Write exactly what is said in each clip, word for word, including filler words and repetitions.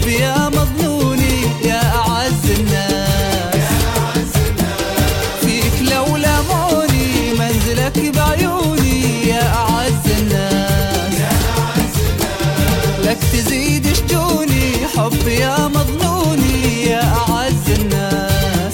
حب يا مظنوني يا أعز الناس. فيك لو لموني منزلك بعيوني يا أعز الناس. لك تزيد شجوني حب يا مظنوني يا أعز الناس.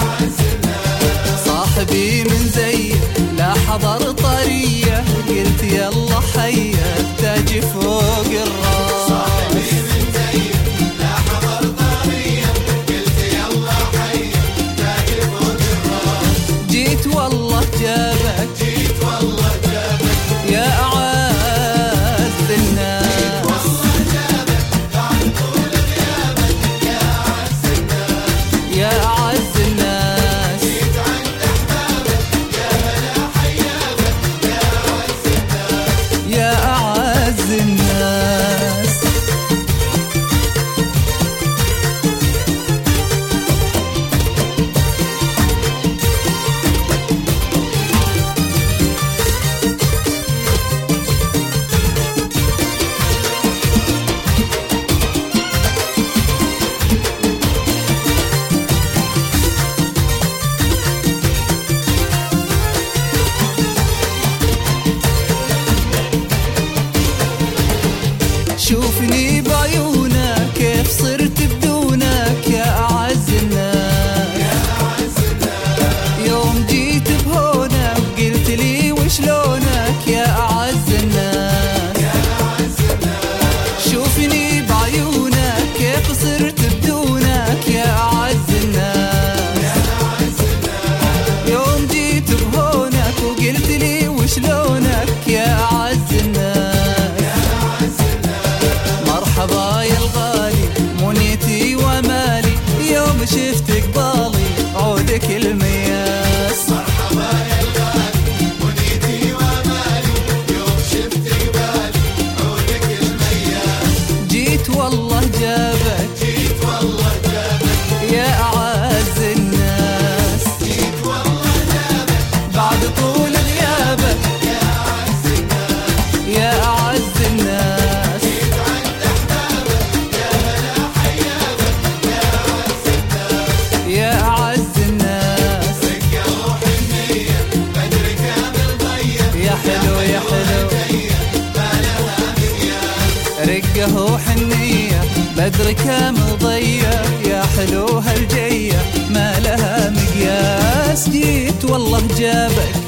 صاحبي من زيك لا حضر طرية قلت يلا حيا تاجي فوق الراس. صاحبي من زيك لا حضر طرية قلت يلا حيا تاجي فوق الراس. جيت والله جابك جيت والله جابك يا أعز الناس. جيت والله جابك بعد طول غيابك يا أعز الناس. يا أعز الناس. جيت عند أحبابك يا هلا حيابك يا أعز الناس. يا أعز الناس. شوفني بعيونك كيف صرت بدونك يا أعز الناس. يا أعز الناس. يوم جيت بهونك قلت لي وشلونك يا أعز الناس. يا أعز الناس. شوفني بعيونك كيف صرت بدونك يا أعز الناس. يا أعز الناس. يوم جيت بهونك وقلت لي وشلونك يا أعز الناس. يا أعز الناس. مرحبا يا الغالي منيتي ومالي يوم شفت قبالي عودك المياس. مرحبا يا الغالي منيتي ومالي يوم شفت قبالي عودك المياس. جيت والله جابك جيت والله جابك يا أعز الناس. جيت والله جابك بعد طول غيابك يا أعز الناس. يا أعز الناس. جيت عند أحبابك يا هلا حيابك يا أعز الناس. يا أعز الناس. رقة روح النية بدر كامل ضيق يا حلو يا حلو ما لها مقياس. رقه حنية بدر كامل ضيق يا حلو هالجية ما لها مقياس. جيت والله جابك